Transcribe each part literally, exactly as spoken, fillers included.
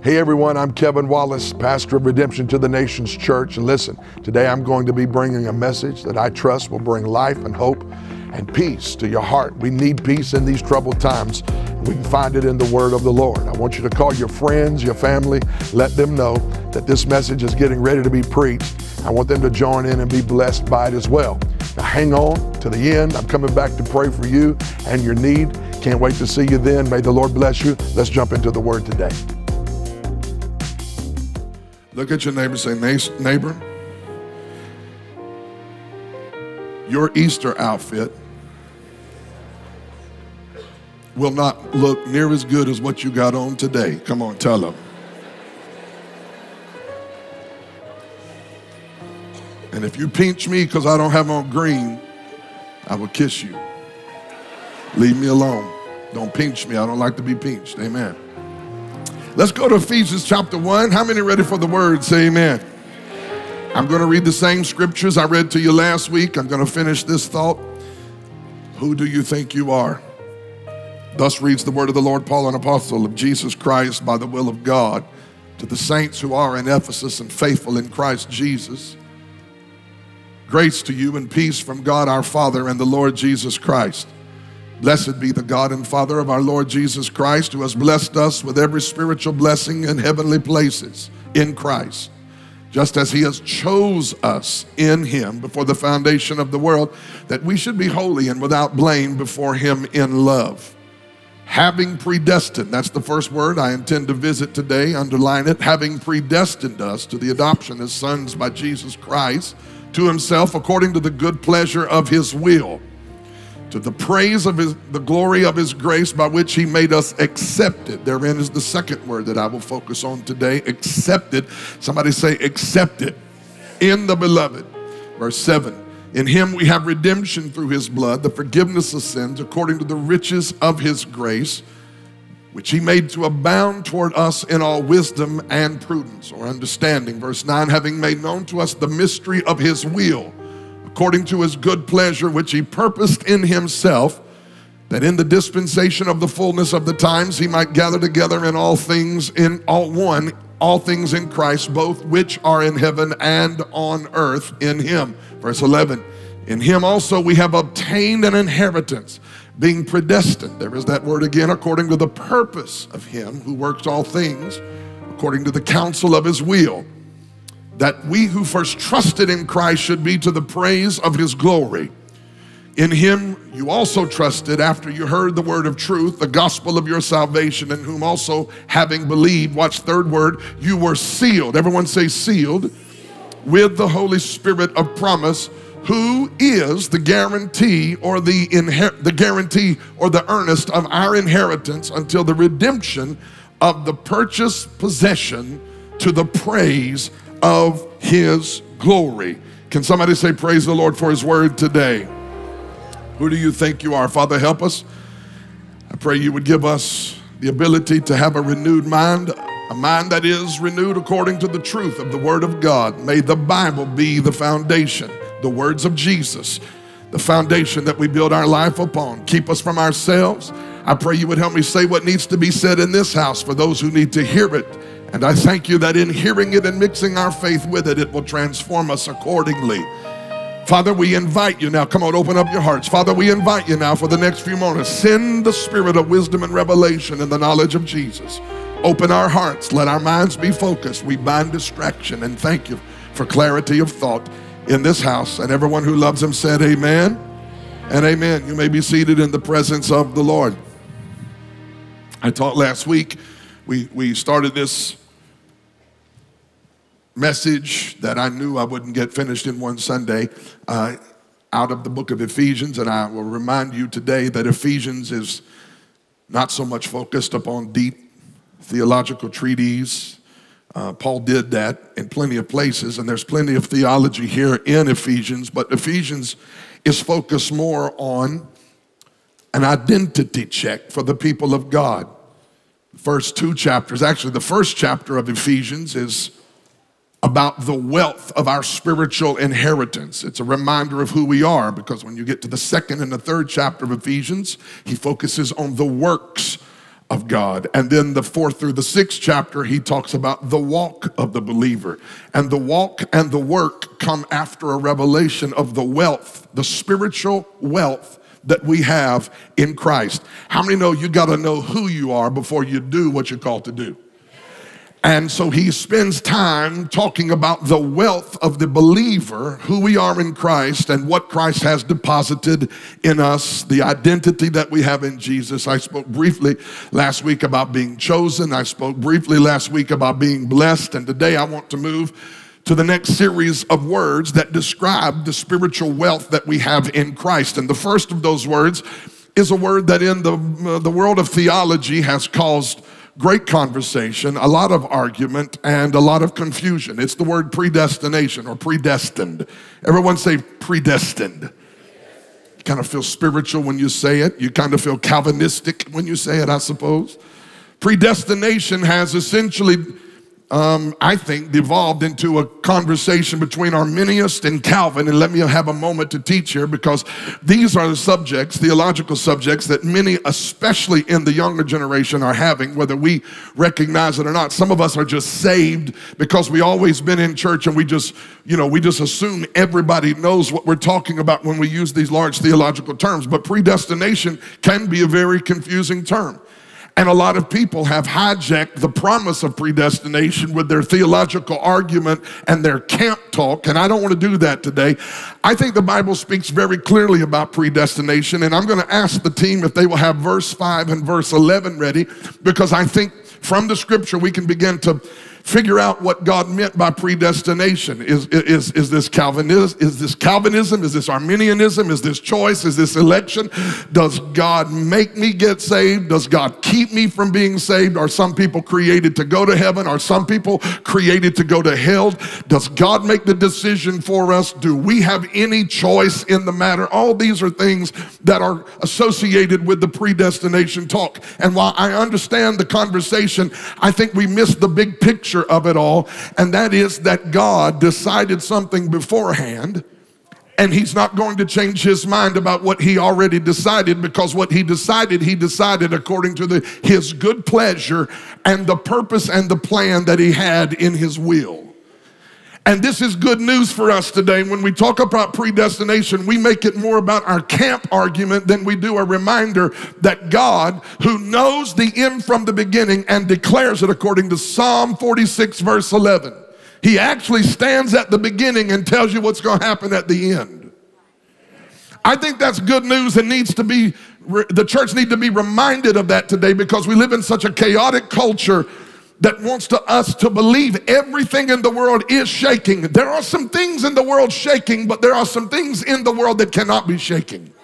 Hey everyone, I'm Kevin Wallace, pastor of Redemption to the Nations Church. And listen, today I'm going to be bringing a message that I trust will bring life and hope and peace to your heart. We need peace in these troubled times. We can find it in the word of the Lord. I want you to call your friends, your family, let them know that this message is getting ready to be preached. I want them to join in and be blessed by it as well. Now hang on to the end. I'm coming back to pray for you and your need. Can't wait to see you then. May the Lord bless you. Let's jump into the word today. Look at your neighbor and say, neighbor, your Easter outfit will not look near as good as what you got on today. Come on, tell them. And if you pinch me because I don't have on green, I will kiss you. Leave me alone. Don't pinch me. I don't like to be pinched. Amen. Let's go to Ephesians chapter one. How many ready for the word? Say amen. I'm going to read the same scriptures I read to you last week. I'm going to finish this thought. Who do you think you are? Thus reads the word of the Lord, Paul, an apostle of Jesus Christ by the will of God, to the saints who are in Ephesus and faithful in Christ Jesus. Grace to you and peace from God our Father and the Lord Jesus Christ. Blessed be the God and Father of our Lord Jesus Christ, who has blessed us with every spiritual blessing in heavenly places in Christ, just as he has chose us in him before the foundation of the world, that we should be holy and without blame before him in love. Having predestined, that's the first word I intend to visit today, underline it, having predestined us to the adoption as sons by Jesus Christ, to himself according to the good pleasure of his will, to the praise of his, the glory of his grace by which he made us accepted. Therein is the second word that I will focus on today, accepted. Somebody say accepted in the beloved. Verse seven, in him we have redemption through his blood, the forgiveness of sins according to the riches of his grace, which he made to abound toward us in all wisdom and prudence or understanding. Verse nine, having made known to us the mystery of his will, according to his good pleasure, which he purposed in himself, that in the dispensation of the fullness of the times he might gather together in all things in all one, all things in Christ, both which are in heaven and on earth in him. Verse eleven, in him also we have obtained an inheritance, being predestined. There is that word again, according to the purpose of him who works all things, according to the counsel of his will, that we who first trusted in Christ should be to the praise of his glory. In him you also trusted after you heard the word of truth, the gospel of your salvation, in whom also having believed, watch third word, you were sealed. Everyone say sealed with the Holy Spirit of promise, who is the guarantee or the inher- the guarantee or the earnest of our inheritance until the redemption of the purchased possession to the praise of his glory. Can somebody say praise the Lord for his word today? Who do you think you are? Father, help us. I pray you would give us the ability to have a renewed mind, a mind that is renewed according to the truth of the word of God. May the Bible be the foundation, the words of Jesus, the foundation that we build our life upon. Keep us from ourselves. I pray you would help me say what needs to be said in this house for those who need to hear it. And I thank you that in hearing it and mixing our faith with it, it will transform us accordingly. Father, we invite you now. Come on, open up your hearts. Father, we invite you now for the next few moments. Send the spirit of wisdom and revelation in the knowledge of Jesus. Open our hearts. Let our minds be focused. We bind distraction, and thank you for clarity of thought in this house. And everyone who loves him said amen and amen. You may be seated in the presence of the Lord. I taught last week. We, we started this message that I knew I wouldn't get finished in one Sunday uh, out of the book of Ephesians. And I will remind you today that Ephesians is not so much focused upon deep theological treatises. Uh, Paul did that in plenty of places, and there's plenty of theology here in Ephesians, but Ephesians is focused more on an identity check for the people of God. The first two chapters, actually the first chapter of Ephesians is about the wealth of our spiritual inheritance. It's a reminder of who we are, because when you get to the second and the third chapter of Ephesians, he focuses on the works of God. And then the fourth through the sixth chapter, he talks about the walk of the believer. And the walk and the work come after a revelation of the wealth, the spiritual wealth that we have in Christ. How many know you got to know who you are before you do what you're called to do? And so he spends time talking about the wealth of the believer, who we are in Christ and what Christ has deposited in us, the identity that we have in Jesus. I spoke briefly last week about being chosen. I spoke briefly last week about being blessed. And today I want to move to the next series of words that describe the spiritual wealth that we have in Christ. And the first of those words is a word that in the, uh, the world of theology has caused great conversation, a lot of argument, and a lot of confusion. It's the word predestination or predestined. Everyone say predestined. You kind of feel spiritual when you say it. You kind of feel Calvinistic when you say it, I suppose. Predestination has essentially Um, I think, devolved into a conversation between Arminius and Calvin. And let me have a moment to teach here, because these are the subjects, theological subjects, that many, especially in the younger generation, are having, whether we recognize it or not. Some of us are just saved because we always been in church, and we just, you know, we just assume everybody knows what we're talking about when we use these large theological terms. But predestination can be a very confusing term. And a lot of people have hijacked the promise of predestination with their theological argument and their camp talk, and I don't want to do that today. I think the Bible speaks very clearly about predestination, and I'm going to ask the team if they will have verse five and verse eleven ready, because I think from the scripture we can begin to figure out what God meant by predestination. Is, is, is, this Calvinism, is this Calvinism? Is this Arminianism? Is this choice? Is this election? Does God make me get saved? Does God keep me from being saved? Are some people created to go to heaven? Are some people created to go to hell? Does God make the decision for us? Do we have any choice in the matter? All these are things that are associated with the predestination talk. And while I understand the conversation, I think we miss the big picture of it all, and that is that God decided something beforehand, and he's not going to change his mind about what he already decided, because what he decided, he decided according to the, his good pleasure and the purpose and the plan that he had in his will. And this is good news for us today. When we talk about predestination, we make it more about our camp argument than we do a reminder that God, who knows the end from the beginning and declares it according to Psalm forty-six, verse eleven, he actually stands at the beginning and tells you what's going to happen at the end. I think that's good news, and needs to be, the church needs to be reminded of that today, because we live in such a chaotic culture that wants to us to believe everything in the world is shaking. There are some things in the world shaking, but there are some things in the world that cannot be shaking.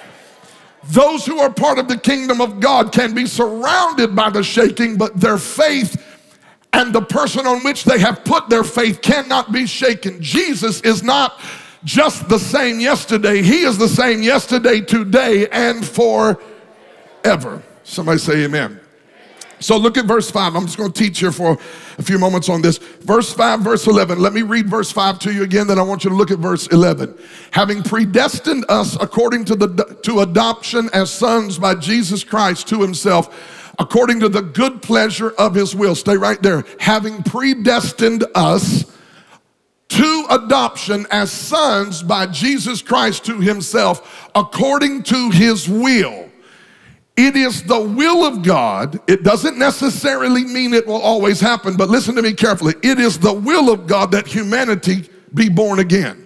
Those who are part of the kingdom of God can be surrounded by the shaking, but their faith and the person on which they have put their faith cannot be shaken. Jesus is not just the same yesterday. He is the same yesterday, today, and forever. Somebody say amen. So look at verse five. I'm just going to teach here for a few moments on this. Verse five, verse eleven. Let me read verse five to you again, then I want you to look at verse eleven. Having predestined us according to the to adoption as sons by Jesus Christ to himself, according to the good pleasure of his will. Stay right there. Having predestined us to adoption as sons by Jesus Christ to himself, according to his will. It is the will of God. It doesn't necessarily mean it will always happen, but listen to me carefully. It is the will of God that humanity be born again.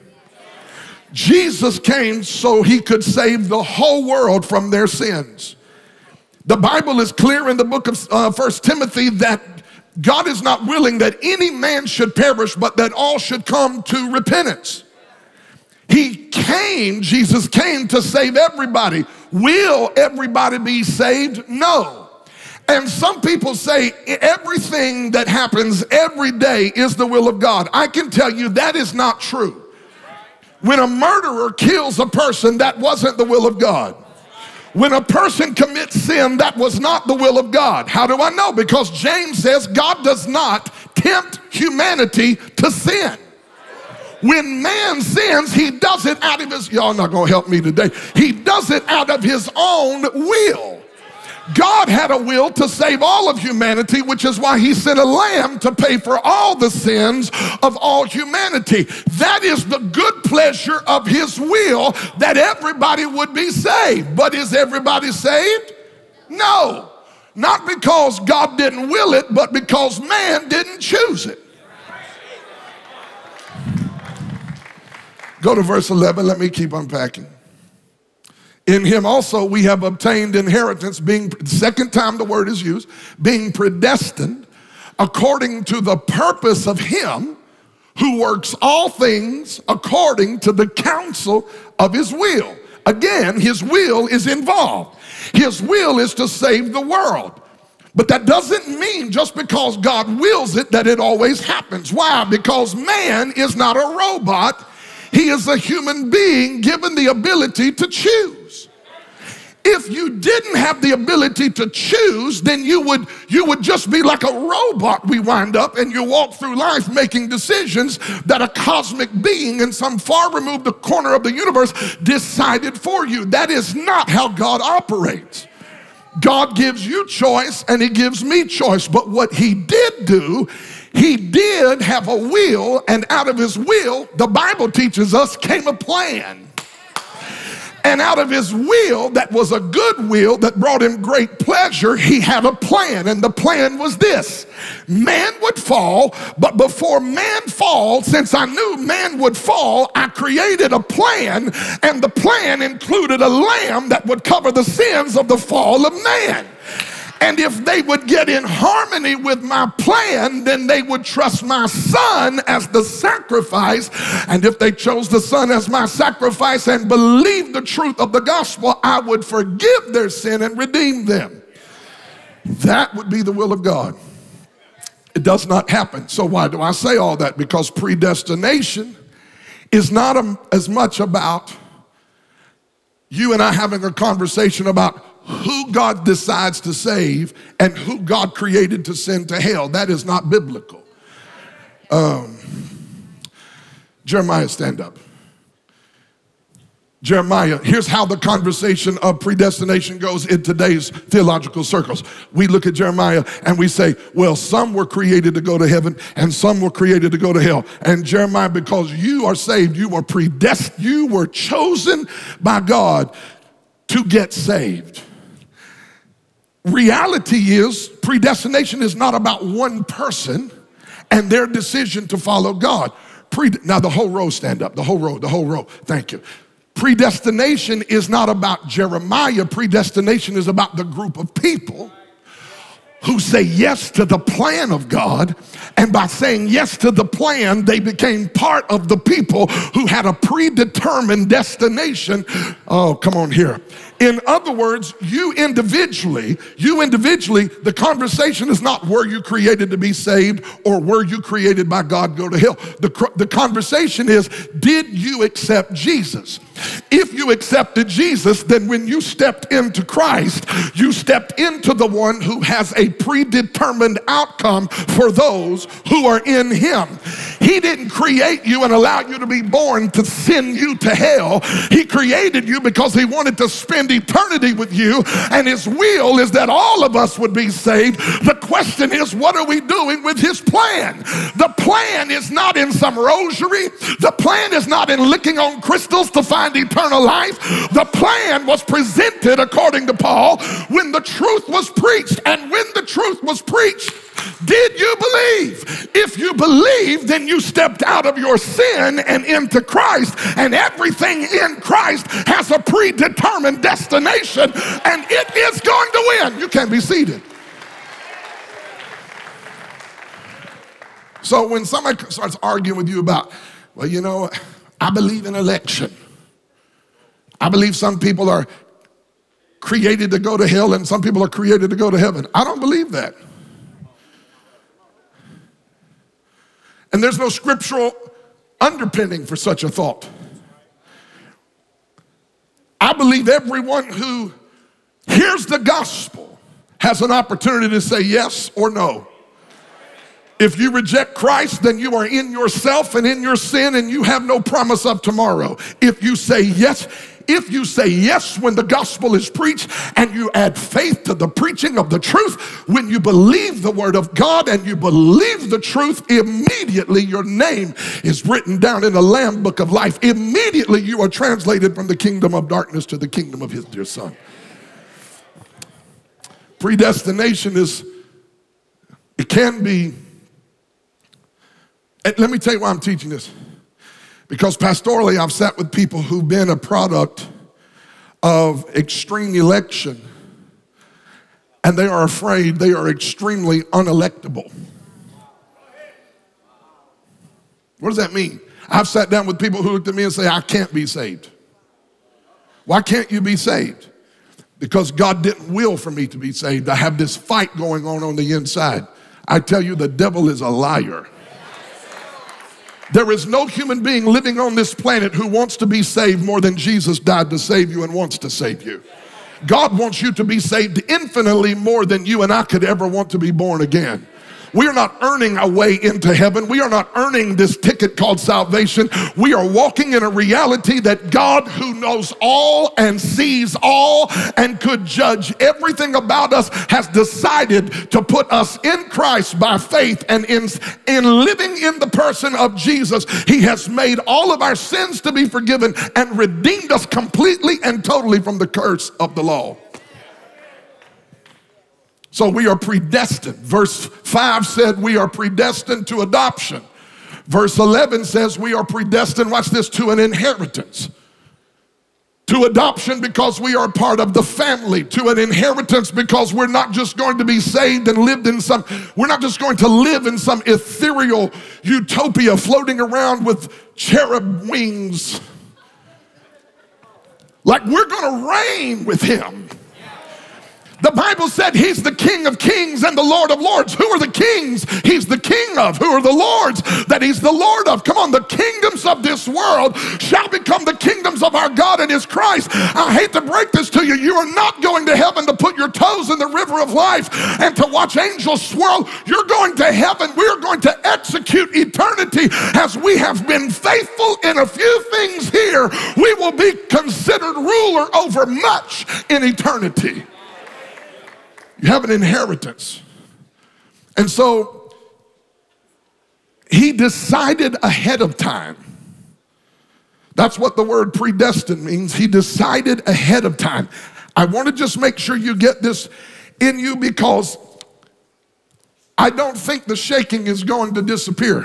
Jesus came so he could save the whole world from their sins. The Bible is clear in the book of uh, First Timothy that God is not willing that any man should perish, but that all should come to repentance. He came, Jesus came to save everybody. Will everybody be saved? No. And some people say everything that happens every day is the will of God. I can tell you that is not true. When a murderer kills a person, that wasn't the will of God. When a person commits sin, that was not the will of God. How do I know? Because James says God does not tempt humanity to sin. When man sins, he does it out of his, y'all not gonna help me today. He does it out of his own will. God had a will to save all of humanity, which is why he sent a lamb to pay for all the sins of all humanity. That is the good pleasure of his will, that everybody would be saved. But is everybody saved? No. Not because God didn't will it, but because man didn't choose it. Go to verse eleven. Let me keep unpacking. In him also we have obtained inheritance, being, second time the word is used, being predestined according to the purpose of him who works all things according to the counsel of his will. Again, his will is involved. His will is to save the world. But that doesn't mean just because God wills it that it always happens. Why? Because man is not a robot. He is a human being given the ability to choose. If you didn't have the ability to choose, then you would, you would just be like a robot, we wind up, and you walk through life making decisions that a cosmic being in some far removed corner of the universe decided for you. That is not how God operates. God gives you choice and he gives me choice. But what he did do, he did have a will, and out of his will, the Bible teaches us, came a plan. And out of his will, that was a good will that brought him great pleasure, he had a plan. And the plan was this: man would fall, but before man falls, since I knew man would fall, I created a plan, and the plan included a lamb that would cover the sins of the fall of man. And if they would get in harmony with my plan, then they would trust my son as the sacrifice. And if they chose the son as my sacrifice and believed the truth of the gospel, I would forgive their sin and redeem them. That would be the will of God. It does not happen. So why do I say all that? Because predestination is not a, as much about you and I having a conversation about who God decides to save and who God created to send to hell. That is not biblical. Um, Jeremiah, stand up. Jeremiah, here's how the conversation of predestination goes in today's theological circles. We look at Jeremiah and we say, well, some were created to go to heaven and some were created to go to hell. And Jeremiah, because you are saved, you were predestined, you were chosen by God to get saved. Reality is, predestination is not about one person and their decision to follow God. Pre- now the whole row, stand up, the whole row, the whole row, thank you. Predestination is not about Jeremiah. Predestination is about the group of people who say yes to the plan of God, and by saying yes to the plan, they became part of the people who had a predetermined destination. Oh, come on here. In other words, you individually, you individually, the conversation is not were you created to be saved or were you created by God go to hell. The, the conversation is, did you accept Jesus? If you accepted Jesus, then when you stepped into Christ, you stepped into the one who has a predetermined outcome for those who are in him. He didn't create you and allow you to be born to send you to hell. He created you because he wanted to spend eternity with you, and his will is that all of us would be saved. The question is, what are we doing with his plan? The plan is not in some rosary. The plan is not in licking on crystals to find eternal life. The plan was presented, according to Paul, when the truth was preached. And when the truth was preached, did you believe? If you believe, then you stepped out of your sin and into Christ, and everything in Christ has a predetermined destination, and it is going to win. You can be seated. So when somebody starts arguing with you about, well, you know, I believe in election. I believe some people are created to go to hell and some people are created to go to heaven. I don't believe that. And there's no scriptural underpinning for such a thought. I believe everyone who hears the gospel has an opportunity to say yes or no. If you reject Christ, then you are in yourself and in your sin and you have no promise of tomorrow. If you say yes, if you say yes when the gospel is preached and you add faith to the preaching of the truth, when you believe the word of God and you believe the truth, immediately your name is written down in the Lamb book of life. Immediately you are translated from the kingdom of darkness to the kingdom of his dear son. Predestination is, it can be, and let me tell you why I'm teaching this. Because pastorally, I've sat with people who've been a product of extreme election, and they are afraid they are extremely unelectable. What does that mean? I've sat down with people who look at me and say, I can't be saved. Why can't you be saved? Because God didn't will for me to be saved. I have this fight going on on the inside. I tell you, the devil is a liar. There is no human being living on this planet who wants to be saved more than Jesus died to save you and wants to save you. God wants you to be saved infinitely more than you and I could ever want to be born again. We are not earning a way into heaven. We are not earning this ticket called salvation. We are walking in a reality that God, who knows all and sees all and could judge everything about us, has decided to put us in Christ by faith, and in, in living in the person of Jesus, he has made all of our sins to be forgiven and redeemed us completely and totally from the curse of the law. So we are predestined. Verse five said we are predestined to adoption. Verse eleven says we are predestined, watch this, to an inheritance. To adoption because we are part of the family. To an inheritance because we're not just going to be saved and lived in some, we're not just going to live in some ethereal utopia floating around with cherub wings. Like we're going to reign with him. The Bible said he's the King of kings and the Lord of lords. Who are the kings he's the king of? Who are the lords that he's the Lord of? Come on, the kingdoms of this world shall become the kingdoms of our God and his Christ. I hate to break this to you. You are not going to heaven to put your toes in the river of life and to watch angels swirl. You're going to heaven. We're going to execute eternity. As we have been faithful in a few things here, we will be considered ruler over much in eternity. You have an inheritance. And so he decided ahead of time. That's what the word predestined means. He decided ahead of time. I want to just make sure you get this in you, because I don't think the shaking is going to disappear.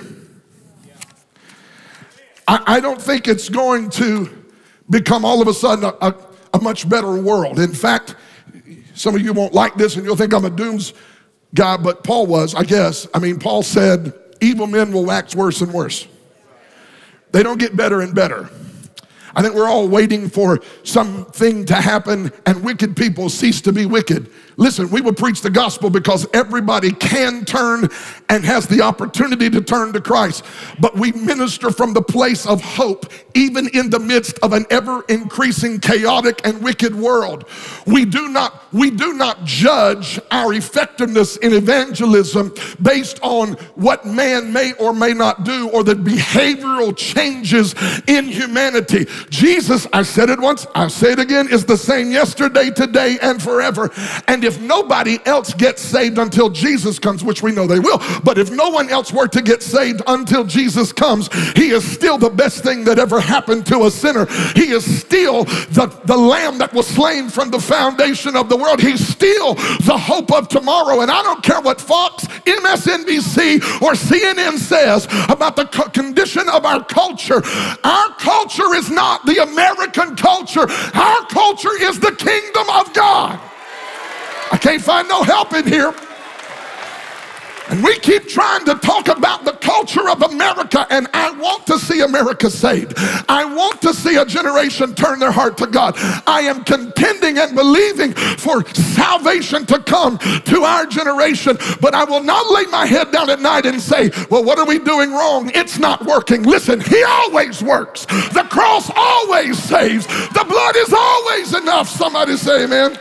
I, I don't think it's going to become all of a sudden a, a, a much better world. In fact, some of you won't like this and you'll think I'm a dooms guy, but Paul was, I guess. I mean, Paul said, evil men will wax worse and worse. They don't get better and better. I think we're all waiting for something to happen and wicked people cease to be wicked. Listen, we will preach the gospel because everybody can turn and has the opportunity to turn to Christ. But we minister from the place of hope, even in the midst of an ever-increasing chaotic and wicked world. We do not, we do not judge our effectiveness in evangelism based on what man may or may not do or the behavioral changes in humanity. Jesus, I said it once, I'll say it again, is the same yesterday, today, and forever. And if nobody else gets saved until Jesus comes, which we know they will, but if no one else were to get saved until Jesus comes, he is still the best thing that ever happened to a sinner. He is still the, the lamb that was slain from the foundation of the world. He's still the hope of tomorrow. And I don't care what Fox, M S N B C, or C N N says about the co- condition of our culture. Our culture is not the American culture. Our culture is the kingdom of God. I can't find no help in here. And we keep trying to talk about the culture of America, and I want to see America saved. I want to see a generation turn their heart to God. I am contending and believing for salvation to come to our generation, but I will not lay my head down at night and say, well, what are we doing wrong? It's not working. Listen, he always works. The cross always saves. The blood is always enough. Somebody say amen.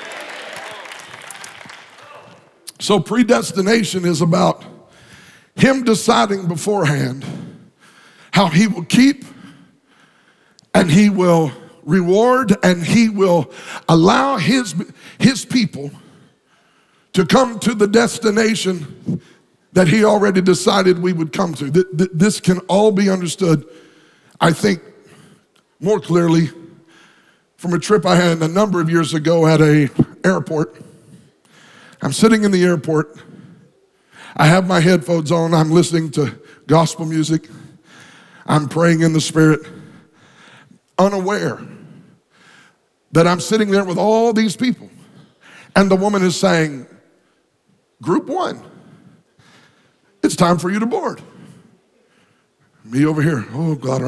So predestination is about him deciding beforehand how he will keep and he will reward and he will allow his, his people to come to the destination that he already decided we would come to. This can all be understood, I think, more clearly from a trip I had a number of years ago at a airport. I'm sitting in the airport. I have my headphones on. I'm listening to gospel music. I'm praying in the Spirit, unaware that I'm sitting there with all these people. And the woman is saying, group one, it's time for you to board. Me over here, oh God,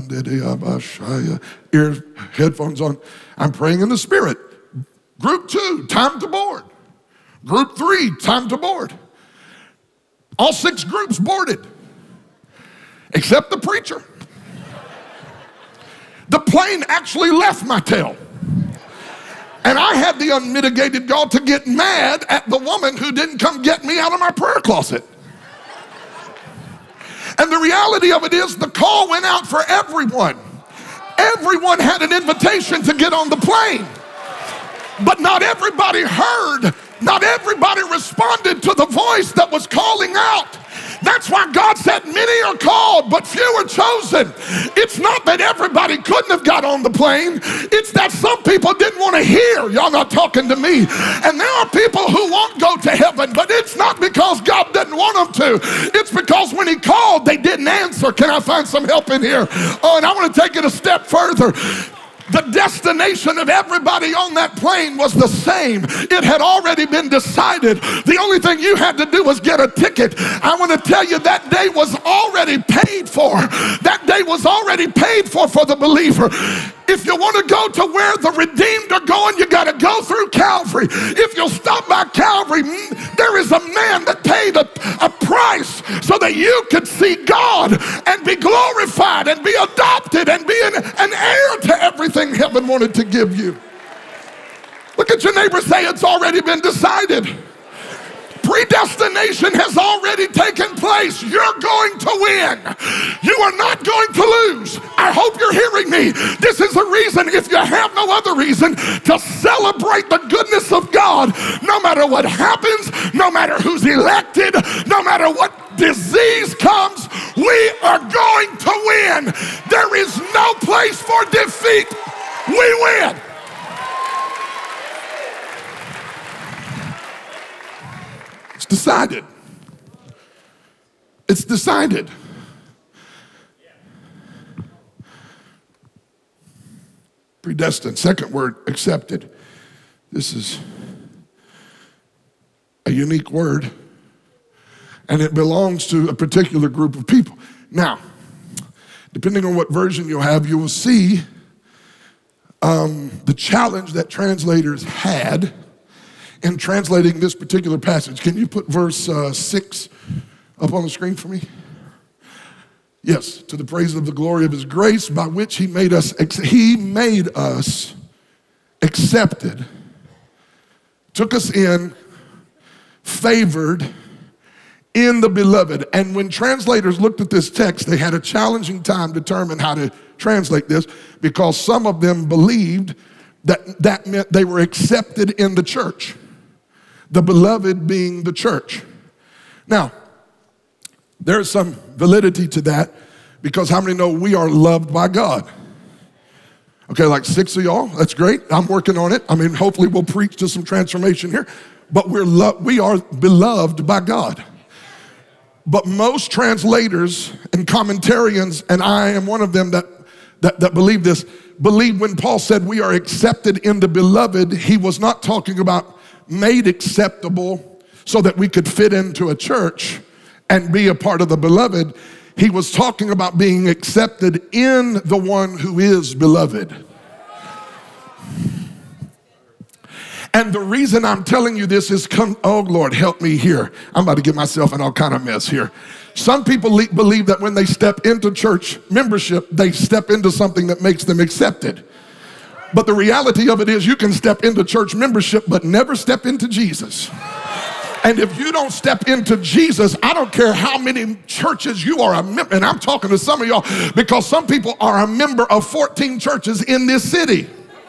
ear, headphones on. I'm praying in the Spirit. Group two, time to board. Group three, time to board. All six groups boarded, except the preacher. The plane actually left my tail. And I had the unmitigated gall to get mad at the woman who didn't come get me out of my prayer closet. And the reality of it is the call went out for everyone. Everyone had an invitation to get on the plane. But not everybody heard, not everybody responded to the voice that was calling out. That's why God said many are called, but few are chosen. It's not that everybody couldn't have got on the plane. It's that some people didn't want to hear. Y'all not talking to me. And there are people who won't go to heaven, but it's not because God didn't want them to. It's because when he called, they didn't answer. Can I find some help in here? Oh, and I want to take it a step further. The destination of everybody on that plane was the same. It had already been decided. The only thing you had to do was get a ticket. I want to tell you that day was already paid for. That day was already paid for for the believer. If you want to go to where the redeemed are going, you got to go through Calvary. If you'll stop by Calvary, there is a man that paid a, a price so that you could see God and be glorified and be adopted and be an, an heir to everything heaven wanted to give you. Look at your neighbor, say it's already been decided. Predestination has already taken place. You're going to win. You are not going to lose. I hope you're hearing me. This is a reason, if you have no other reason, to celebrate the goodness of God. No matter what happens, no matter who's elected, no matter what disease comes, we are going to win. There is no place for defeat. We win. Decided. It's decided. Predestined. Second word, accepted. This is a unique word, and it belongs to a particular group of people. Now, depending on what version you have, you will see um, the challenge that translators had in translating this particular passage. Can you put verse uh, six up on the screen for me? Yes, to the praise of the glory of his grace by which he made us, he made us accepted, took us in, favored in the beloved. And when translators looked at this text, they had a challenging time determining how to translate this, because some of them believed that that meant they were accepted in the church. The beloved being the church. Now, there's some validity to that, because how many know we are loved by God? Okay, like six of y'all, that's great. I'm working on it. I mean, hopefully we'll preach to some transformation here, but we're lo- we are beloved by God. But most translators and commentarians, and I am one of them that, that, that believe this, believe when Paul said we are accepted in the beloved, he was not talking about made acceptable so that we could fit into a church and be a part of the beloved. He was talking about being accepted in the one who is beloved. And the reason I'm telling you this is, come, oh Lord, help me here. I'm about to get myself in all kind of mess here. Some people le- believe that when they step into church membership, they step into something that makes them accepted. But the reality of it is you can step into church membership but never step into Jesus. And if you don't step into Jesus, I don't care how many churches you are a member, and I'm talking to some of y'all because some people are a member of fourteen churches in this city.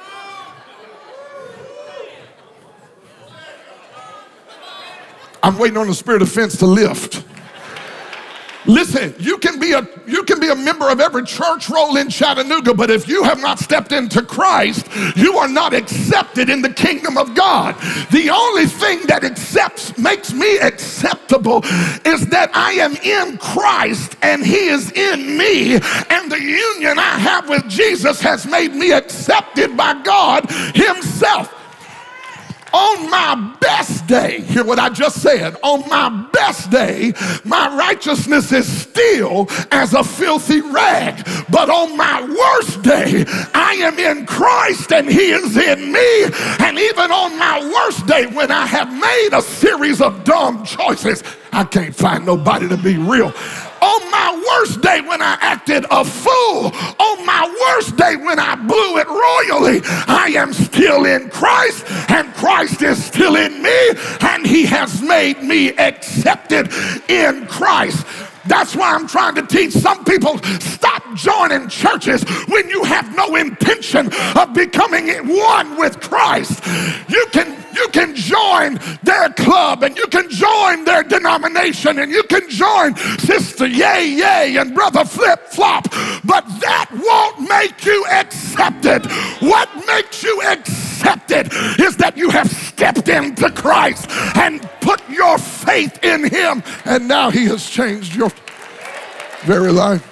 I'm waiting on the spirit of offense to lift. Listen, you can be a you can be a member of every church roll in Chattanooga, but if you have not stepped into Christ, you are not accepted in the kingdom of God. The only thing that accepts makes me acceptable is that I am in Christ and he is in me, and the union I have with Jesus has made me accepted by God himself. On my best day, hear what I just said, on my best day, my righteousness is still as a filthy rag. But on my worst day, I am in Christ and he is in me. And even on my worst day, when I have made a series of dumb choices, I can't find nobody to be real. On my worst day when I acted a fool, on my worst day when I blew it royally, I am still in Christ and Christ is still in me and he has made me accepted in Christ. That's why I'm trying to teach some people, stop joining churches when you have no intention of becoming one with Christ. You can you can join their club and you can join their denomination and you can join Sister Yay Yay and Brother Flip Flop, but that won't make you accepted. What makes you accepted is that you have stepped into Christ and put your faith in him, and now he has changed your very life.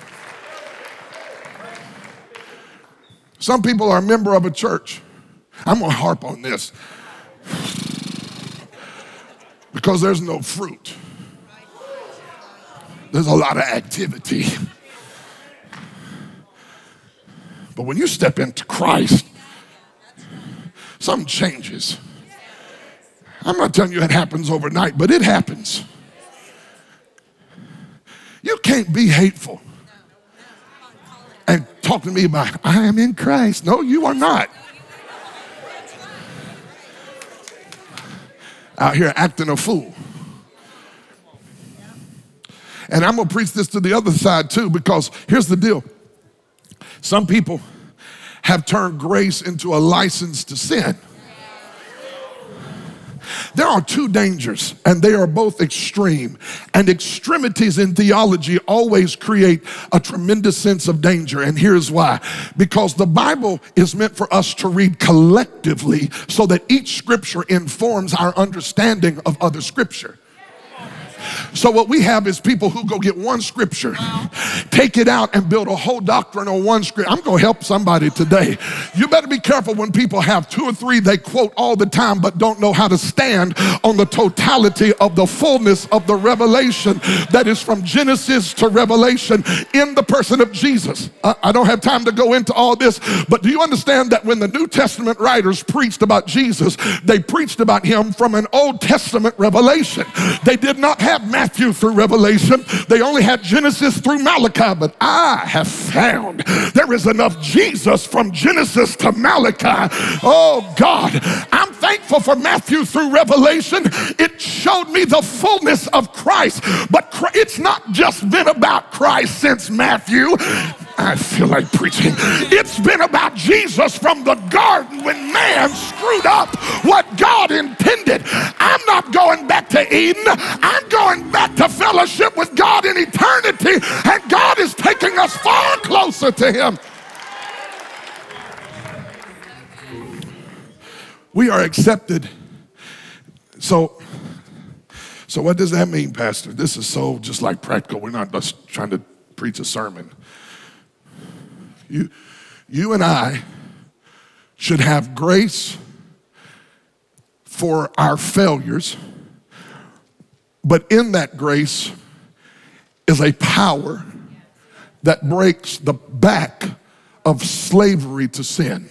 Some people are a member of a church. I'm going to harp on this because there's no fruit. There's a lot of activity. But when you step into Christ, something changes. I'm not telling you it happens overnight, but it happens. You can't be hateful and talk to me about, I am in Christ. No, you are not. Out here acting a fool. And I'm going to preach this to the other side too, because here's the deal. Some people have turned grace into a license to sin. There are two dangers, and they are both extreme. And extremities in theology always create a tremendous sense of danger. And here's why. Because the Bible is meant for us to read collectively so that each scripture informs our understanding of other scripture. So what we have is people who go get one scripture, take it out and build a whole doctrine on one scripture. I'm going to help somebody today. You better be careful when people have two or three they quote all the time but don't know how to stand on the totality of the fullness of the revelation that is from Genesis to Revelation in the person of Jesus. I, I don't have time to go into all this, but do you understand that when the New Testament writers preached about Jesus, they preached about him from an Old Testament revelation. They did not have Matthew through Revelation. They only had Genesis through Malachi, but I have found there is enough Jesus from Genesis to Malachi. Oh God, I'm thankful for Matthew through Revelation. It showed me the fullness of Christ, but it's not just been about Christ since Matthew. I feel like preaching. It's been about Jesus from the garden when man screwed up what God intended. I'm not going back to Eden. I'm going back to fellowship with God in eternity, and God is taking us far closer to him. We are accepted. So, so what does that mean, Pastor? This is so just like practical. We're not just trying to preach a sermon. You, you and I should have grace for our failures, but in that grace is a power that breaks the back of slavery to sin.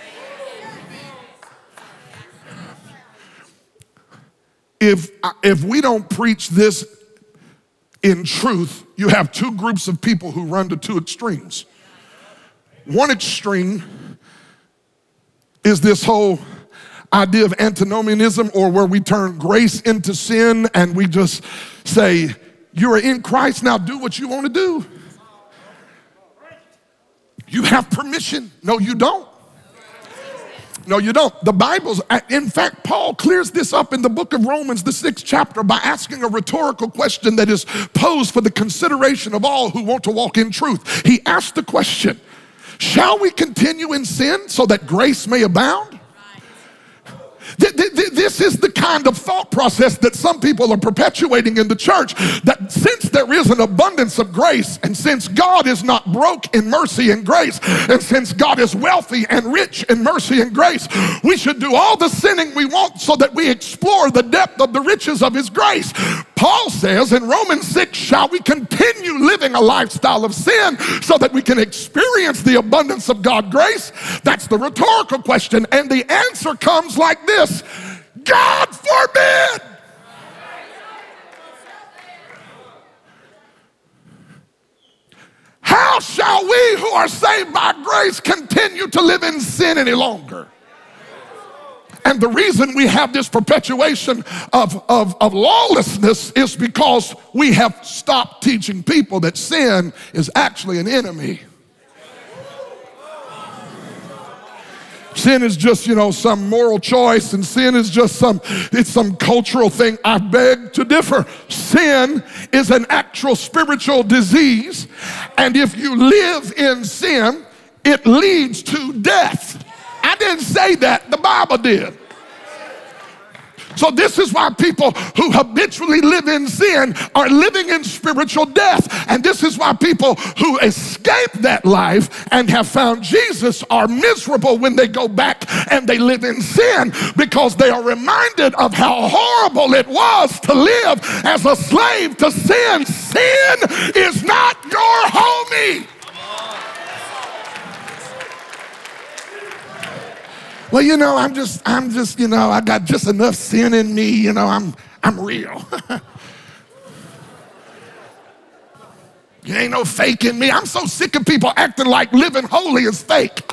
If, if we don't preach this in truth, you have two groups of people who run to two extremes. One extreme is this whole, idea of antinomianism, or where we turn grace into sin and we just say, you are in Christ, now do what you want to do. You have permission. No, you don't. No, you don't. The Bible's, in fact, Paul clears this up in the book of Romans, the sixth chapter, by asking a rhetorical question that is posed for the consideration of all who want to walk in truth. He asked the question, shall we continue in sin so that grace may abound? This is the kind of thought process that some people are perpetuating in the church, that since there is an abundance of grace, and since God is not broke in mercy and grace, and since God is wealthy and rich in mercy and grace, we should do all the sinning we want so that we explore the depth of the riches of his grace. Paul says in Romans six, shall we continue living a lifestyle of sin so that we can experience the abundance of God's grace? That's the rhetorical question, and the answer comes like this: God forbid. How shall we who are saved by grace continue to live in sin any longer? And the reason we have this perpetuation of, of, of lawlessness is because we have stopped teaching people that sin is actually an enemy. Sin is just, you know, some moral choice, and sin is just some, it's some cultural thing. I beg to differ. Sin is an actual spiritual disease, and if you live in sin, it leads to death. I didn't say that, the Bible did. So this is why people who habitually live in sin are living in spiritual death. And this is why people who escape that life and have found Jesus are miserable when they go back and they live in sin, because they are reminded of how horrible it was to live as a slave to sin. Sin is not your homie. Well, you know, I'm just, I'm just, you know, I got just enough sin in me, you know, I'm, I'm real. You ain't no fake in me. I'm so sick of people acting like living holy is fake.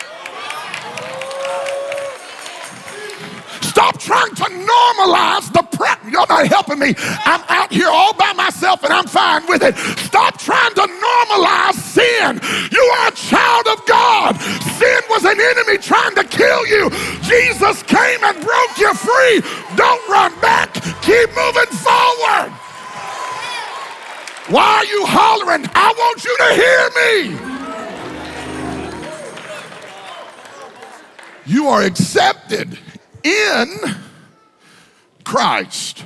Stop trying to normalize the practice. You're not helping me. I'm out here all by myself and I'm fine with it. Stop trying to normalize sin. You are a child of God. Sin was an enemy trying to kill you. Jesus came and broke you free. Don't run back. Keep moving forward. Why are you hollering? I want you to hear me. You are accepted in Christ,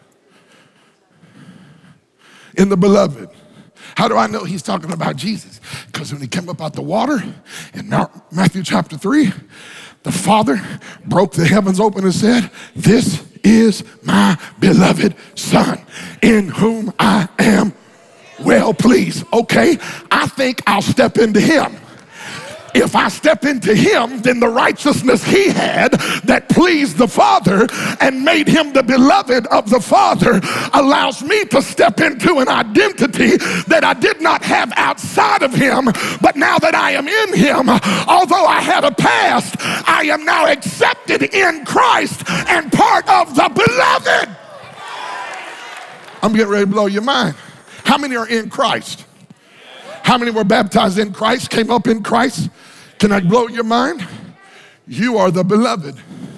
in the beloved. How do I know he's talking about Jesus? Because when he came up out the water in Matthew chapter three, the Father broke the heavens open and said, this is my beloved Son, in whom I am well pleased. Okay, I think I'll step into him. If I step into him, then the righteousness he had that pleased the Father and made him the beloved of the Father allows me to step into an identity that I did not have outside of him. But now that I am in him, although I had a past, I am now accepted in Christ and part of the beloved. I'm getting ready to blow your mind. How many are in Christ? How many were baptized in Christ, came up in Christ? Can I blow your mind? You are the beloved.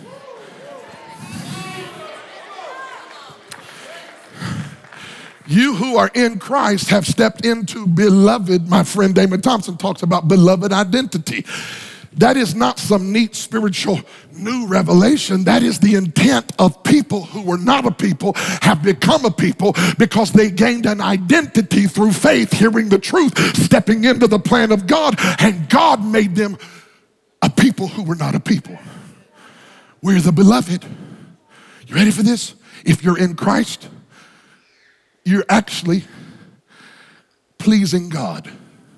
You who are in Christ have stepped into beloved. My friend Damon Thompson talks about beloved identity. That is not some neat spiritual new revelation. That is the intent of people who were not a people have become a people because they gained an identity through faith, hearing the truth, stepping into the plan of God, and God made them a people who were not a people. We're the beloved. You ready for this? If you're in Christ, you're actually pleasing God.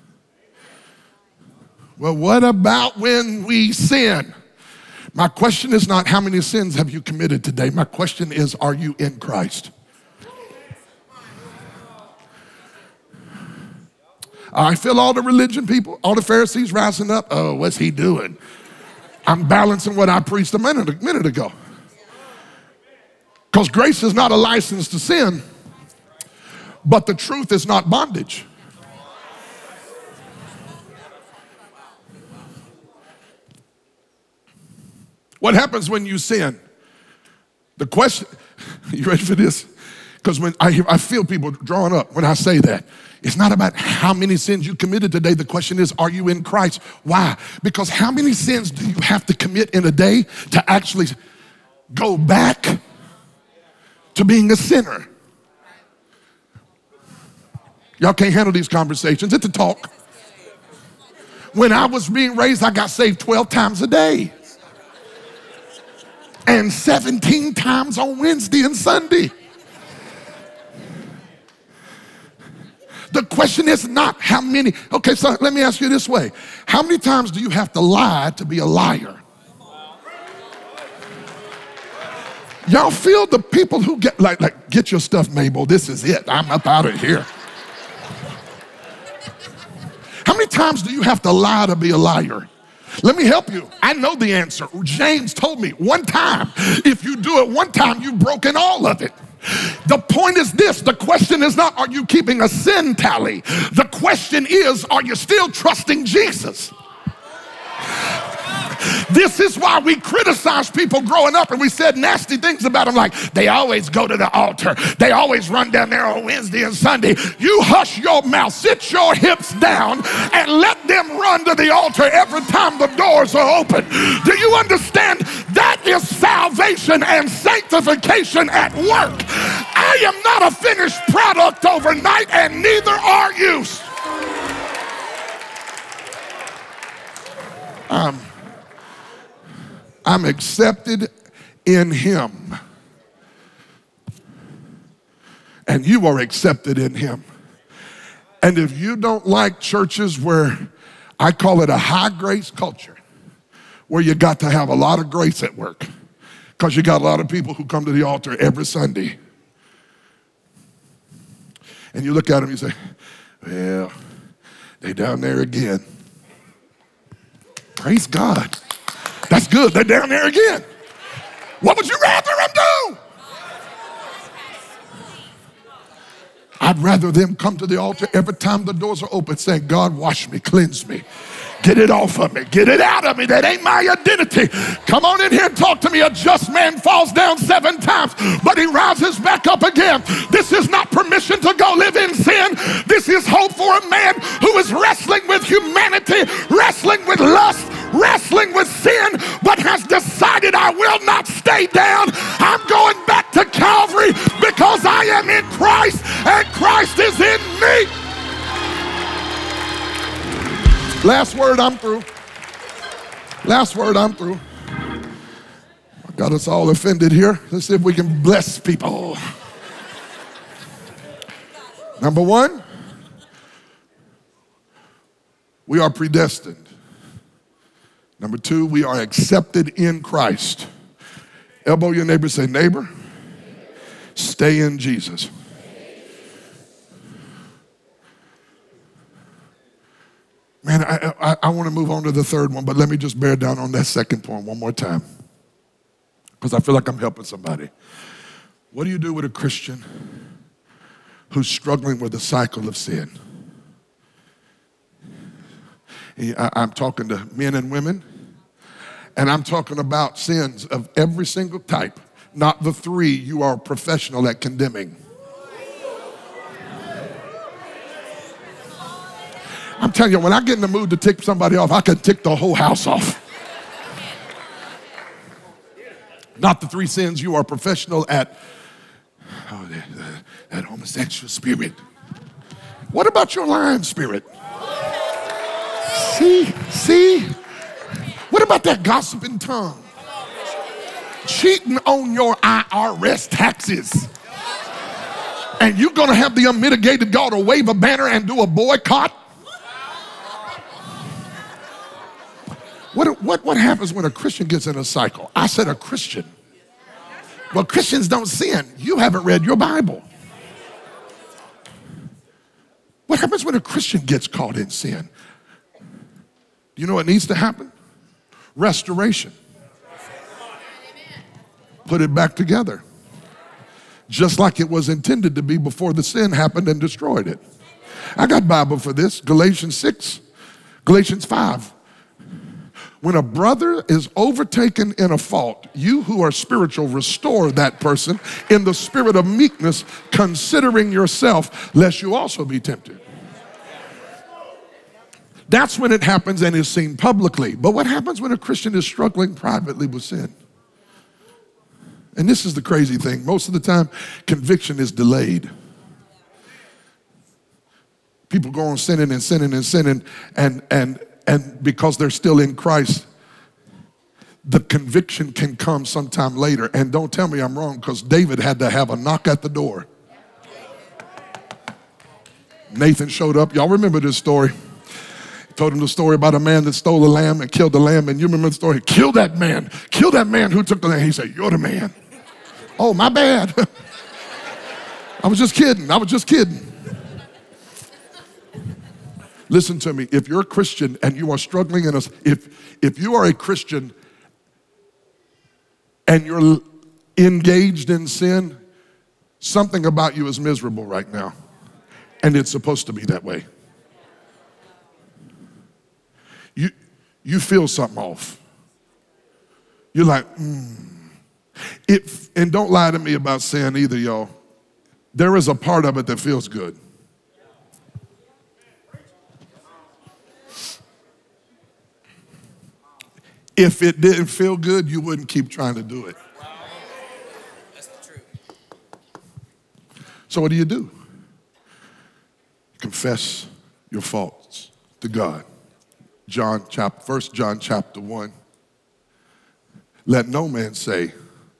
Well, what about when we sin? My question is not how many sins have you committed today. My question is, are you in Christ? I feel all the religion people, all the Pharisees rising up. Oh, what's he doing? I'm balancing what I preached a minute, a minute ago. Because grace is not a license to sin, but the truth is not bondage. What happens when you sin? The question, you ready for this? Because when I, hear, I feel people drawing up when I say that. It's not about how many sins you committed today. The question is, are you in Christ? Why? Because how many sins do you have to commit in a day to actually go back to being a sinner? Y'all can't handle these conversations. It's a talk. When I was being raised, I got saved twelve times a day. And seventeen times on Wednesday and Sunday. The question is not how many. Okay, so let me ask you this way. How many times do you have to lie to be a liar? Y'all feel the people who get, like, like get your stuff, Mabel. This is it. I'm up out of here. How many times do you have to lie to be a liar? Let me help you. I know the answer. James told me one time. If you do it one time, you've broken all of it. The point is this. The question is not, are you keeping a sin tally? The question is, are you still trusting Jesus? This is why we criticize people growing up and we said nasty things about them, like they always go to the altar. They always run down there on Wednesday and Sunday. You hush your mouth, sit your hips down, and let them run to the altar every time the doors are open. Do you understand? That is salvation and sanctification at work. I am not a finished product overnight, and neither are you. Um, I'm accepted in him. And you are accepted in him. And if you don't like churches where, I call it a high grace culture, where you got to have a lot of grace at work, because you got a lot of people who come to the altar every Sunday. And you look at them and you say, well, they down there again. Praise God. That's good. They're down there again. What would you rather them do? I'd rather them come to the altar every time the doors are open saying, God, wash me, cleanse me. Get it off of me. Get it out of me. That ain't my identity. Come on in here and talk to me. A just man falls down seven times, but he rises back up again. This is not permission to go live in sin. This is hope for a man who is wrestling with humanity, wrestling with lust, wrestling with sin, but has decided I will not stay down. I'm going back to Calvary because I am in Christ and Christ is in me. Last word, I'm through. Last word, I'm through. I got us all offended here. Let's see if we can bless people. Number one, we are predestined. Number two, we are accepted in Christ. Elbow your neighbor, say, neighbor, stay in Jesus. Man, I, I, I want to move on to the third one, but let me just bear down on that second point one more time, because I feel like I'm helping somebody. What do you do with a Christian who's struggling with the cycle of sin? I, I'm talking to men and women, and I'm talking about sins of every single type, not the three you are a professional at condemning. I'm telling you, when I get in the mood to tick somebody off, I can tick the whole house off. Not the three sins you are professional at. Oh, that, that, that homosexual spirit. What about your lying spirit? See, see? What about that gossiping tongue? Cheating on your I R S taxes. And you're going to have the unmitigated God to wave a banner and do a boycott? What, what, what happens when a Christian gets in a cycle? I said a Christian. Well, Christians don't sin. You haven't read your Bible. What happens when a Christian gets caught in sin? Do you know what needs to happen? restoration. Put it back together. Just like it was intended to be before the sin happened and destroyed it. I got Bible for this. Galatians six, Galatians five. When a brother is overtaken in a fault, you who are spiritual, restore that person in the spirit of meekness, considering yourself, lest you also be tempted. That's when it happens and is seen publicly. But what happens when a Christian is struggling privately with sin? And this is the crazy thing. Most of the time, conviction is delayed. People go on sinning and sinning and sinning, and, and, and because they're still in Christ, the conviction can come sometime later. And don't tell me I'm wrong, because David had to have a knock at the door. Nathan showed up. Y'all remember this story? Told him the story about a man that stole a lamb and killed the lamb. And you remember the story? Kill that man. Kill that man who took the lamb. He said, you're the man. Oh, my bad. I was just kidding. I was just kidding. Listen to me. If you're a Christian and you are struggling in us, if, if you are a Christian and you're engaged in sin, something about you is miserable right now. And it's supposed to be that way. You, you feel something off. You're like, hmm. It, and don't lie to me about sin either, y'all. There is a part of it that feels good. If it didn't feel good, you wouldn't keep trying to do it. That's the truth. So what do you do? Confess your faults to God. John chapter, First John chapter one. Let no man say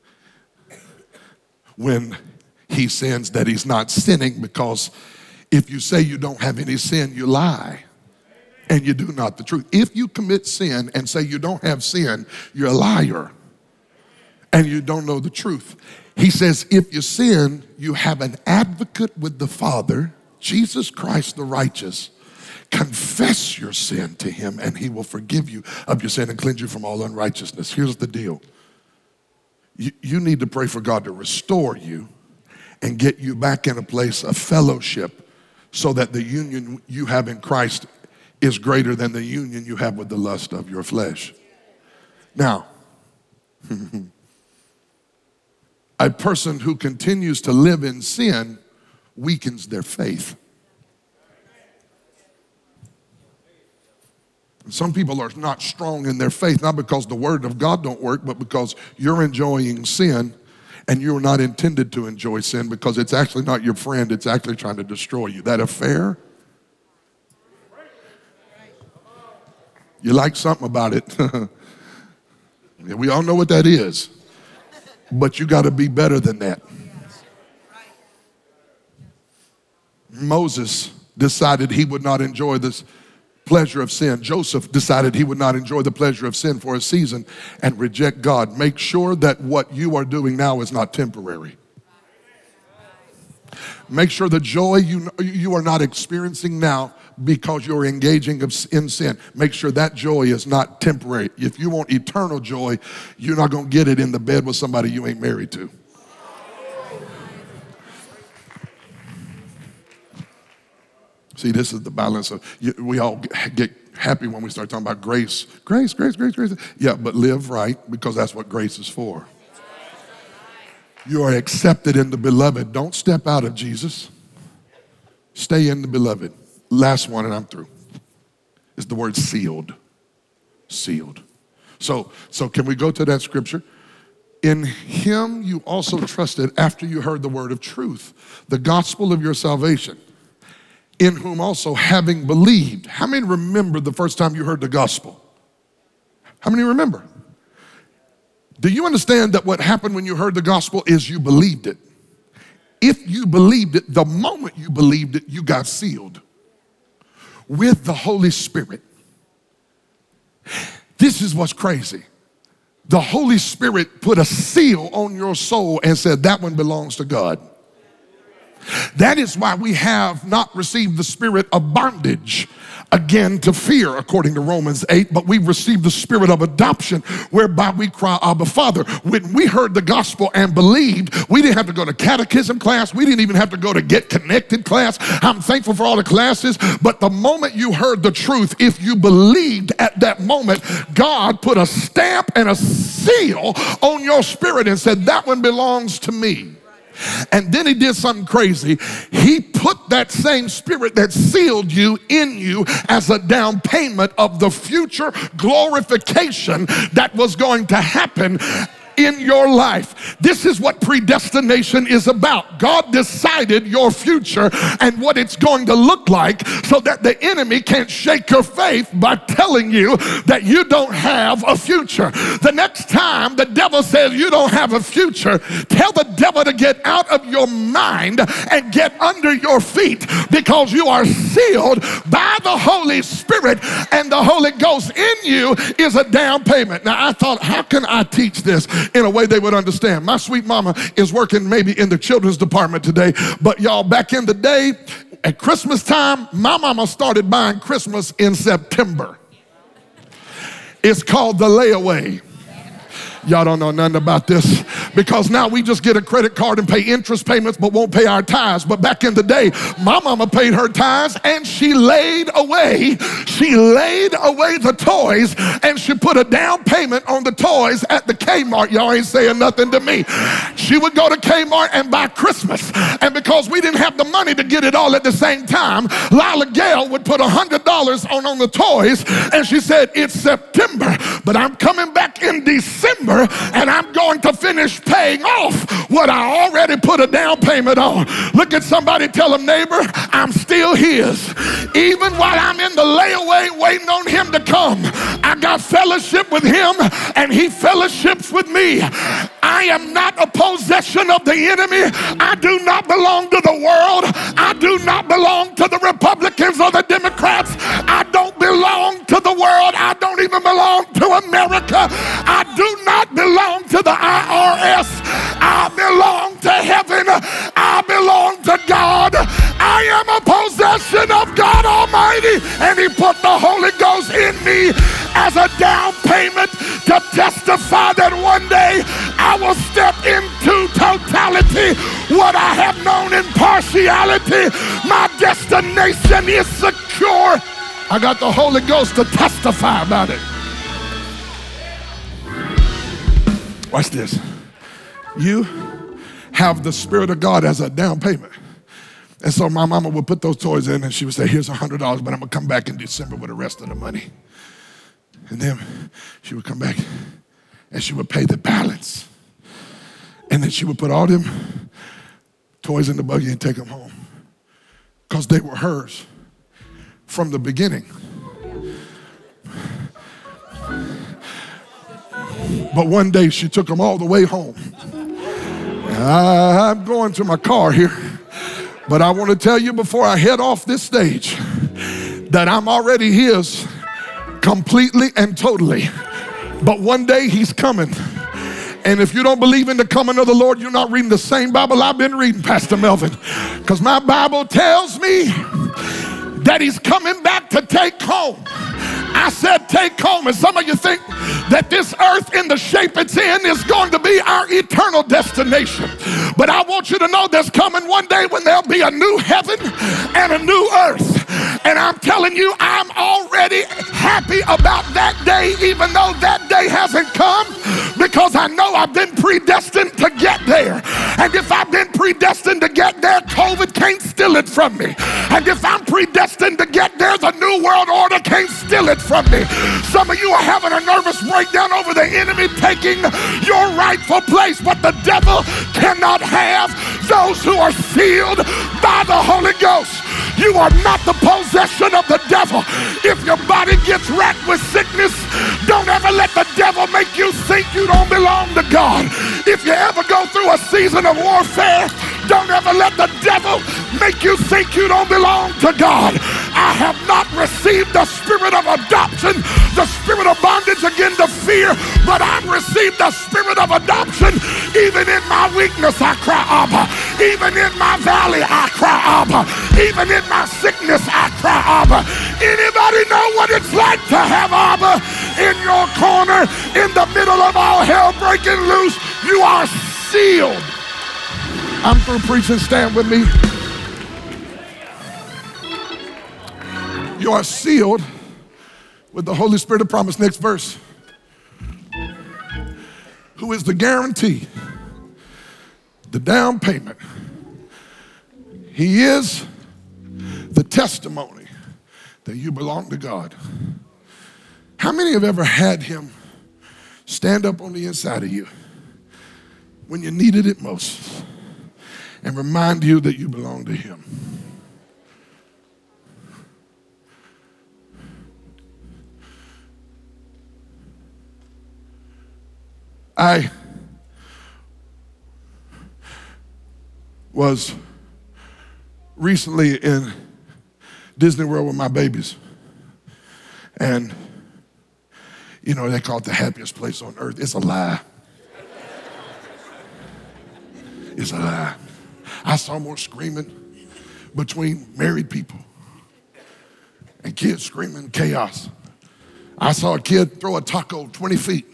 when he sins that he's not sinning, because if you say you don't have any sin, you lie and you do not the truth. If you commit sin and say you don't have sin, you're a liar and you don't know the truth. He says, if you sin, you have an advocate with the Father, Jesus Christ the righteous. Confess your sin to him and he will forgive you of your sin and cleanse you from all unrighteousness. Here's the deal. You, you need to pray for God to restore you and get you back in a place of fellowship so that the union you have in Christ is greater than the union you have with the lust of your flesh. Now, a person who continues to live in sin weakens their faith. Some people are not strong in their faith, not because the word of God don't work, but because you're enjoying sin and you're not intended to enjoy sin, because it's actually not your friend, it's actually trying to destroy you. That affair? You like something about it. We all know what that is. But you got to be better than that. Moses decided he would not enjoy this pleasure of sin. Joseph decided he would not enjoy the pleasure of sin for a season and reject God. Make sure that what you are doing now is not temporary. Make sure the joy you, you are not experiencing now because you're engaging in sin. Make sure that joy is not temporary. If you want eternal joy, you're not going to get it in the bed with somebody you ain't married to. See, this is the balance of, we all get happy when we start talking about grace. Grace, grace, grace, grace. Yeah, but live right, because that's what grace is for. You are accepted in the beloved. Don't step out of Jesus. Stay in the beloved. Last one, and I'm through, is the word sealed. Sealed. So, so can we go to that scripture? In him you also trusted after you heard the word of truth, the gospel of your salvation. In whom also having believed. How many remember the first time you heard the gospel? How many remember? Do you understand that what happened when you heard the gospel is you believed it? If you believed it, the moment you believed it, you got sealed with the Holy Spirit. This is what's crazy. The Holy Spirit put a seal on your soul and said, that one belongs to God. That is why we have not received the spirit of bondage again to fear, according to Romans eight, but we received the spirit of adoption, whereby we cry, Abba, Father. When we heard the gospel and believed, we didn't have to go to catechism class. We didn't even have to go to Get Connected class. I'm thankful for all the classes, but the moment you heard the truth, if you believed at that moment, God put a stamp and a seal on your spirit and said, that one belongs to me. And then he did something crazy. He put that same spirit that sealed you in you as a down payment of the future glorification that was going to happen in your life. This is what predestination is about. God decided your future and what it's going to look like so that the enemy can't shake your faith by telling you that you don't have a future. The next time the devil says you don't have a future, tell the devil to get out of your mind and get under your feet, because you are sealed by the Holy Spirit, and the Holy Ghost in you is a down payment. Now, I thought, how can I teach this in a way they would understand? My sweet mama is working maybe in the children's department today, but y'all, back in the day, at Christmas time, my mama started buying Christmas in September. It's called the layaway. Y'all don't know nothing about this, because now we just get a credit card and pay interest payments but won't pay our tithes. But back in the day, my mama paid her tithes and she laid away, she laid away the toys, and she put a down payment on the toys at the Kmart. Y'all ain't saying nothing to me. She would go to Kmart and buy Christmas, and because we didn't have the money to get it all at the same time, Lila Gale would put one hundred dollars on, on the toys, and she said, it's September, but I'm coming back in December and I'm going to finish paying off what I already put a down payment on. Look at somebody, tell them, neighbor, I'm still his. Even while I'm in the layaway waiting on him to come, I got fellowship with him and he fellowships with me. I am not a possession of the enemy. I do not belong to the world. I do not belong to the Republicans or the Democrats. I don't belong to the world. I don't even belong to America. I do not belong to the I R S. I belong to heaven. I belong to God. I am a possession of God Almighty, and he put the Holy Ghost in me as a down payment to testify that one day I will step into totality what I have known in partiality. My destination is secure. I got the Holy Ghost to testify about it. Watch this. You have the Spirit of God as a down payment. And so my mama would put those toys in and she would say, here's one hundred dollars, but I'm going to come back in December with the rest of the money. And then she would come back and she would pay the balance. And then she would put all them toys in the buggy and take them home, because they were hers from the beginning. But one day she took them all the way home. I'm going to my car here, but I want to tell you before I head off this stage that I'm already his completely and totally. But one day he's coming. And if you don't believe in the coming of the Lord, you're not reading the same Bible I've been reading, Pastor Melvin. Because my Bible tells me that he's coming back to take home. I said take home, and some of you think that this earth in the shape it's in is going to be our eternal destination. But I want you to know there's coming one day when there'll be a new heaven and a new earth. And I'm telling you, I'm already happy about that day, even though that day hasn't come, because I know I've been predestined to get there. And if I've been predestined to get there, COVID can't steal it from me. And if I'm predestined to get there, the New World Order can't steal it from me. Some of you are having a nervous breakdown over the enemy taking your rightful place, but the devil cannot have those who are sealed by the Holy Ghost. You are not the possession of the devil. If your body gets racked with sickness, don't ever let the devil make you think you don't belong to God. If you ever go through a season of warfare, don't ever let the devil make you think you don't belong to God. I have not received the spirit of adoption, the spirit of bondage again to fear, but I've received the spirit of adoption. Even in my weakness, I cry, Abba. Even in my valley, I cry, Abba. Even in my sickness, I cry, Abba. Anybody know what it's like to have Abba in your corner in the middle of all hell breaking loose? You are sealed. I'm through preaching. Stand with me. You are sealed with the Holy Spirit of promise. Next verse. Who is the guarantee, the down payment. He is the testimony that you belong to God. How many have ever had him stand up on the inside of you when you needed it most and remind you that you belong to him? I was recently in Disney World with my babies. And, you know, they call it the happiest place on earth. It's a lie. It's a lie. I saw more screaming between married people and kids screaming chaos. I saw a kid throw a taco twenty feet.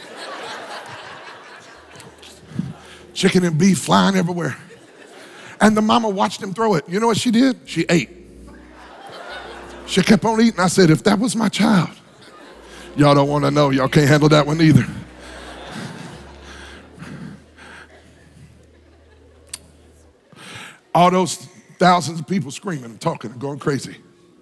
Chicken and beef flying everywhere. And the mama watched him throw it. You know what she did? She ate. She kept on eating. I said, if that was my child, y'all don't want to know. Y'all can't handle that one either. All those thousands of people screaming and talking and going crazy.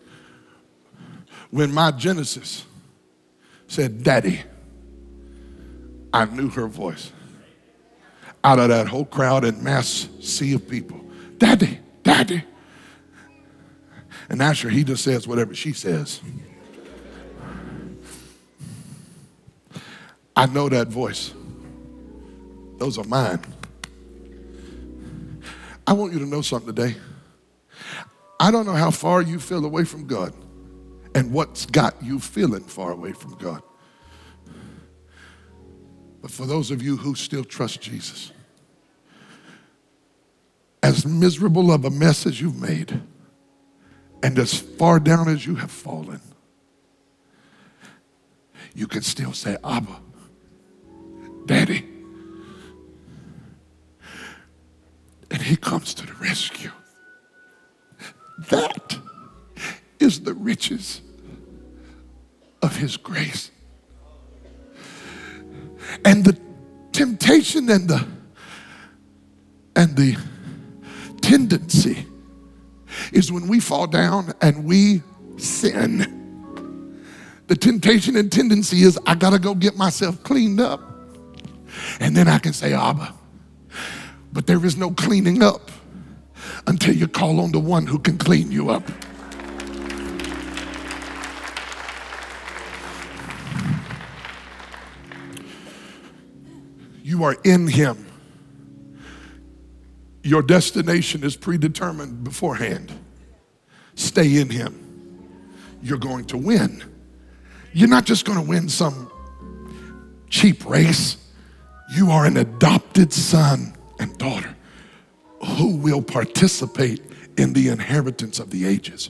When my Genesis said, Daddy, I knew her voice. Out of that whole crowd and mass sea of people. Daddy, Daddy. And Asher, he just says whatever she says. I know that voice. Those are mine. I want you to know something today. I don't know how far you feel away from God and what's got you feeling far away from God. But for those of you who still trust Jesus, as miserable of a mess as you've made and as far down as you have fallen, you can still say, Abba, Daddy. And he comes to the rescue. That is the riches of his grace. And the temptation and the and the tendency is when we fall down and we sin. The temptation and tendency is I gotta go get myself cleaned up and then I can say, Abba. But there is no cleaning up until you call on the one who can clean you up. You are in him. Your destination is predetermined beforehand. Stay in him. You're going to win. You're not just going to win some cheap race. You are an adopted son and daughter who will participate in the inheritance of the ages.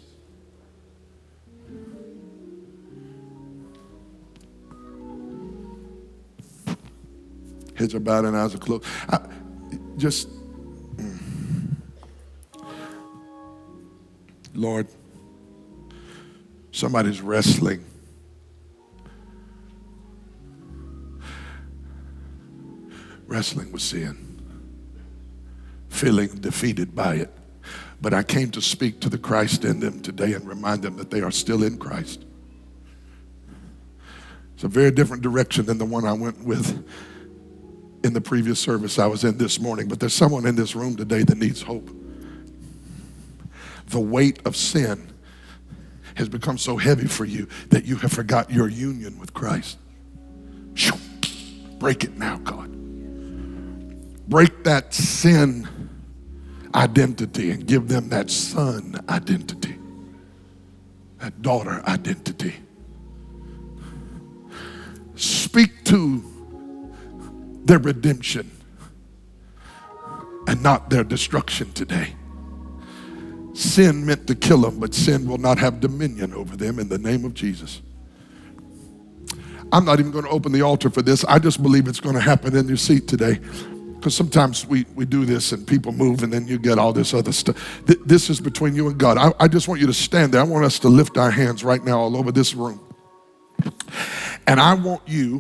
Heads are bowed and eyes are closed. I, just, mm. Lord, somebody's wrestling. Wrestling with sin. Feeling defeated by it. But I came to speak to the Christ in them today and remind them that they are still in Christ. It's a very different direction than the one I went with in the previous service I was in this morning. But there's someone in this room today that needs hope. The weight of sin has become so heavy for you that you have forgot your union with Christ. Break it now, God. Break that sin identity and give them that son identity, that daughter identity. Speak to their redemption and not their destruction today. Sin meant to kill them, but sin will not have dominion over them in the name of Jesus. I'm not even going to open the altar for this. I just believe it's going to happen in your seat today. Because sometimes we, we do this and people move and then you get all this other stuff. Th- this is between you and God. I, I just want you to stand there. I want us to lift our hands right now all over this room. And I want you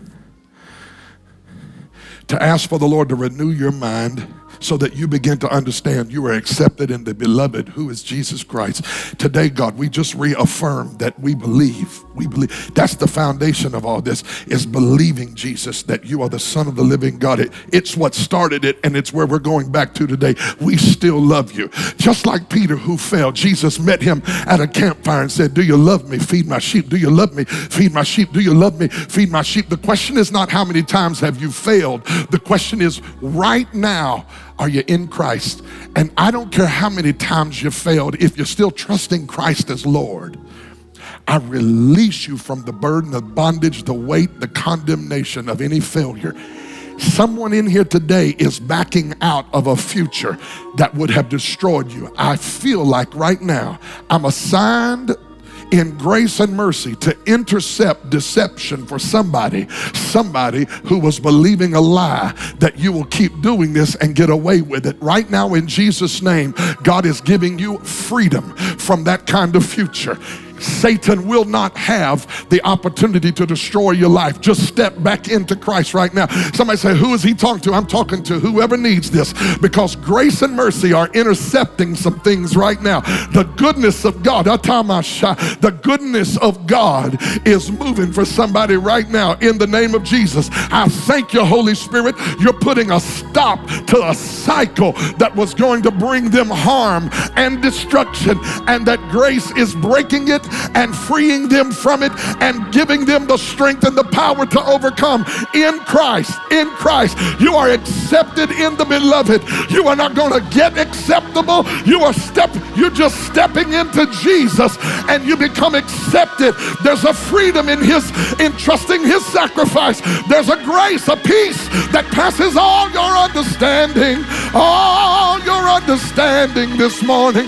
to ask for the Lord to renew your mind so that you begin to understand you are accepted in the beloved who is Jesus Christ. Today, God, we just reaffirm that we believe. We believe. That's the foundation of all this, is believing, Jesus, that you are the Son of the living God. It, it's what started it, and it's where we're going back to today. We still love you. Just like Peter, who fell, Jesus met him at a campfire and said, do you love me? Feed my sheep. Do you love me? Feed my sheep. Do you love me? Feed my sheep. The question is not how many times have you failed. The question is right now, are you in Christ? And I don't care how many times you failed, if you're still trusting Christ as Lord, I release you from the burden of bondage, the weight, the condemnation of any failure. Someone in here today is backing out of a future that would have destroyed you. I feel like right now I'm assigned in grace and mercy to intercept deception for somebody, somebody who was believing a lie that you will keep doing this and get away with it. Right now, in Jesus' name, God is giving you freedom from that kind of future. Satan will not have the opportunity to destroy your life. Just step back into Christ right now. Somebody say, who is he talking to? I'm talking to whoever needs this, because grace and mercy are intercepting some things right now. The goodness of God, the goodness of God is moving for somebody right now in the name of Jesus. I thank you, Holy Spirit. You're putting a stop to a cycle that was going to bring them harm and destruction, and that grace is breaking it and freeing them from it and giving them the strength and the power to overcome in Christ. In Christ, you are accepted in the beloved. You are not going to get acceptable. You are step. You're just stepping into Jesus, and you become accepted. There's a freedom in His, in trusting His sacrifice. There's a grace, a peace that passes all your understanding. All your understanding this morning.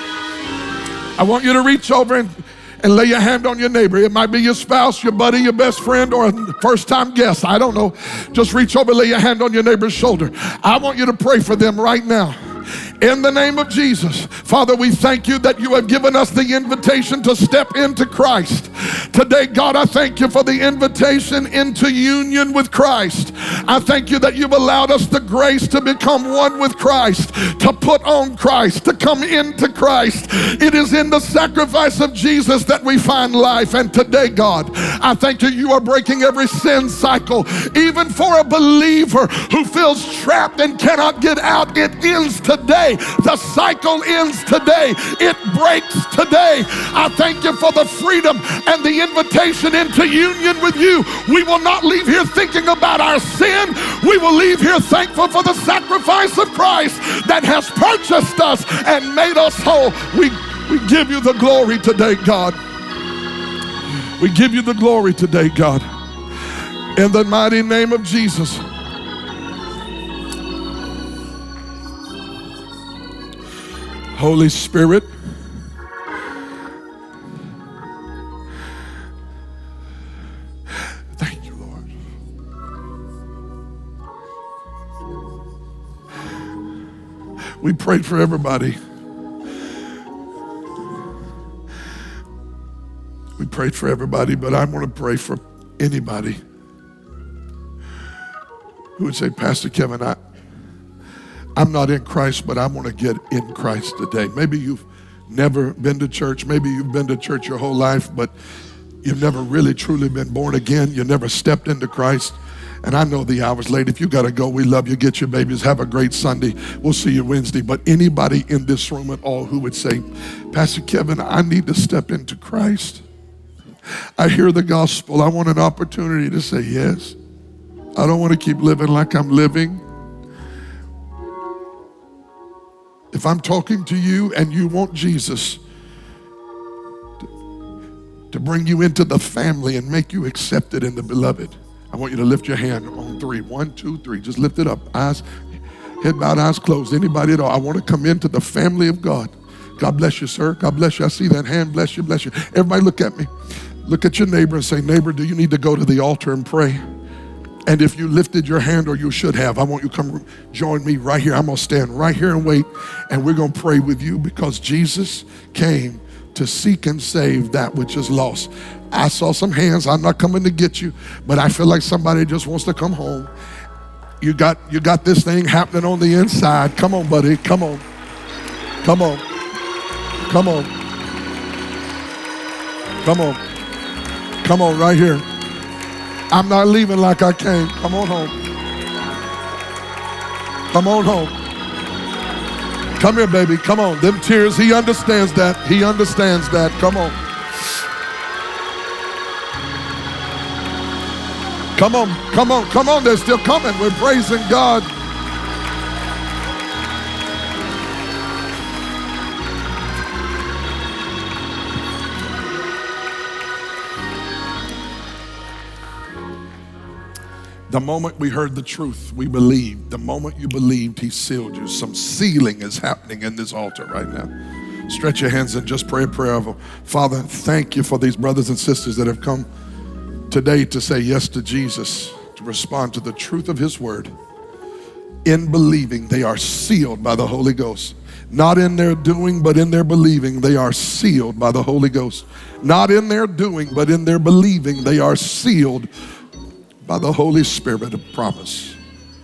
I want you to reach over and And lay your hand on your neighbor. It might be your spouse, your buddy, your best friend, or a first-time guest. I don't know. Just reach over, lay your hand on your neighbor's shoulder. I want you to pray for them right now. In the name of Jesus, Father, we thank you that you have given us the invitation to step into Christ. Today, God, I thank you for the invitation into union with Christ. I thank you that you've allowed us the grace to become one with Christ, to put on Christ, to come into Christ. It is in the sacrifice of Jesus that we find life. And today, God, I thank you, you are breaking every sin cycle. Even for a believer who feels trapped and cannot get out, it ends today. The cycle ends today. It breaks today. I thank you for the freedom and the invitation into union with you. We will not leave here thinking about our sin. We will leave here thankful for the sacrifice of Christ that has purchased us and made us whole. We, we give you the glory today, God. We give you the glory today, God. In the mighty name of Jesus. Holy Spirit, thank you, Lord. We prayed for everybody. We prayed for everybody, but I want to pray for anybody who would say, Pastor Kevin, I, I'm not in Christ, but I want to get in Christ today. Maybe you've never been to church. Maybe you've been to church your whole life, but you've never really truly been born again. You never stepped into Christ. And I know the hour's late. If you got to go, we love you. Get your babies. Have a great Sunday. We'll see you Wednesday. But anybody in this room at all who would say, Pastor Kevin, I need to step into Christ. I hear the gospel. I want an opportunity to say yes. I don't want to keep living like I'm living. If I'm talking to you and you want Jesus to, to bring you into the family and make you accepted in the beloved, I want you to lift your hand on three. One, two, three. Just lift it up. Eyes, head bowed, eyes closed. Anybody at all? I want to come into the family of God. God bless you, sir. God bless you. I see that hand. Bless you, bless you. Everybody look at me. Look at your neighbor and say, neighbor, do you need to go to the altar and pray? And if you lifted your hand, or you should have, I want you to come join me right here. I'm going to stand right here and wait, and we're going to pray with you, because Jesus came to seek and save that which is lost. I saw some hands. I'm not coming to get you, but I feel like somebody just wants to come home. You got, you got this thing happening on the inside. Come on, buddy. Come on. Come on. Come on. Come on. Come on, right here. I'm not leaving like I came. Come on home. Come on home. Come here, baby. Come on. Them tears, he understands that. He understands that. Come on. Come on. Come on. Come on. They're still coming. We're praising God. The moment we heard the truth, we believed. The moment you believed, he sealed you. Some sealing is happening in this altar right now. Stretch your hands and just pray a prayer of, Father, thank you for these brothers and sisters that have come today to say yes to Jesus, to respond to the truth of his word. In believing, they are sealed by the Holy Ghost. Not in their doing, but in their believing, they are sealed by the Holy Ghost. Not in their doing, but in their believing, they are sealed by the Holy Spirit of promise.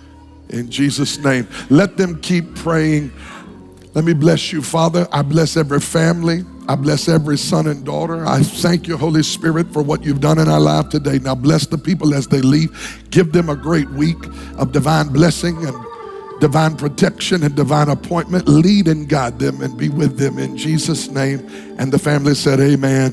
In Jesus' name, let them keep praying. Let me bless you, Father. I bless every family. I bless every son and daughter. I thank you, Holy Spirit, for what you've done in our life today. Now bless the people as they leave. Give them a great week of divine blessing and divine protection and divine appointment. Lead and guide them and be with them in Jesus' name. And the family said, amen.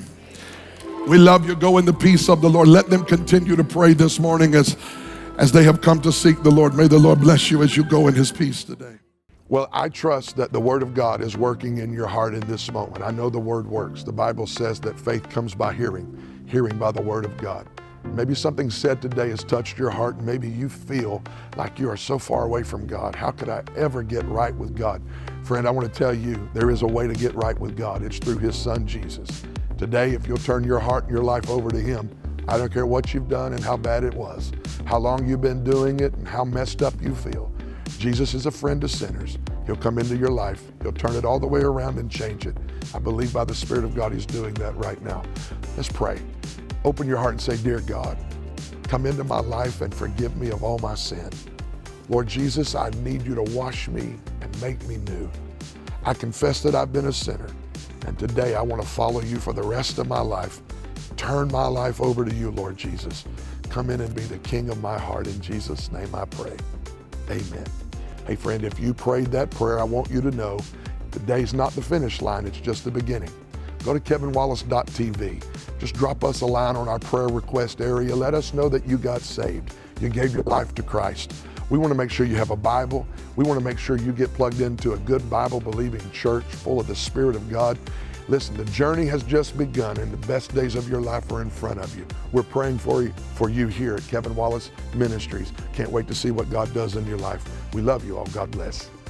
We love you. Go in the peace of the Lord. Let them continue to pray this morning as, as they have come to seek the Lord. May the Lord bless you as you go in his peace today. Well, I trust that the word of God is working in your heart in this moment. I know the word works. The Bible says that faith comes by hearing, hearing by the word of God. Maybe something said today has touched your heart. Maybe you feel like you are so far away from God. How could I ever get right with God? Friend, I want to tell you, there is a way to get right with God. It's through his son, Jesus. Today, if you'll turn your heart and your life over to him, I don't care what you've done and how bad it was, how long you've been doing it and how messed up you feel. Jesus is a friend of sinners. He'll come into your life. He'll turn it all the way around and change it. I believe by the Spirit of God, he's doing that right now. Let's pray. Open your heart and say, dear God, come into my life and forgive me of all my sin. Lord Jesus, I need you to wash me and make me new. I confess that I've been a sinner. And today I want to follow you for the rest of my life. Turn my life over to you, Lord Jesus. Come in and be the king of my heart. In Jesus' name I pray. Amen. Hey friend, if you prayed that prayer, I want you to know today's not the finish line, it's just the beginning. Go to kevin wallace dot t v. Just drop us a line on our prayer request area. Let us know that you got saved. You gave your life to Christ. We want to make sure you have a Bible. We want to make sure you get plugged into a good Bible-believing church full of the Spirit of God. Listen, the journey has just begun and the best days of your life are in front of you. We're praying for you, for you here at Kevin Wallace Ministries. Can't wait to see what God does in your life. We love you all. God bless.